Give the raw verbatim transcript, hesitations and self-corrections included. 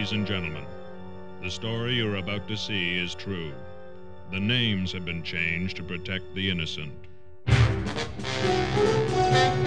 Ladies and gentlemen, the story you're about to see is true. The names have been changed to protect the innocent.